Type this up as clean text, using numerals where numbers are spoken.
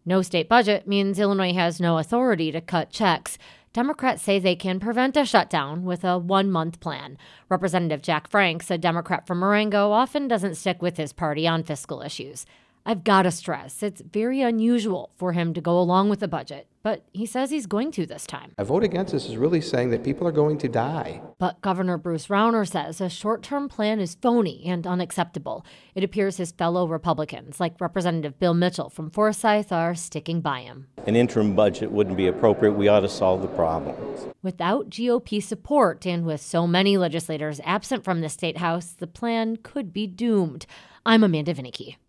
No state budget means Illinois has no authority to cut checks. Democrats say they can prevent a shutdown with a one-month plan. Representative Jack Franks, a Democrat from Marengo, often doesn't stick with his party on fiscal issues. I've got to stress, it's very unusual for him to go along with the budget, but he says he's going to this time. A vote against this is really saying that people are going to die. But Governor Bruce Rauner says a short-term plan is phony and unacceptable. It appears his fellow Republicans, like Representative Bill Mitchell from Forsyth, are sticking by him. An interim budget wouldn't be appropriate. We ought to solve the problem. Without GOP support and with so many legislators absent from the State House, the plan could be doomed. I'm Amanda Vinicky.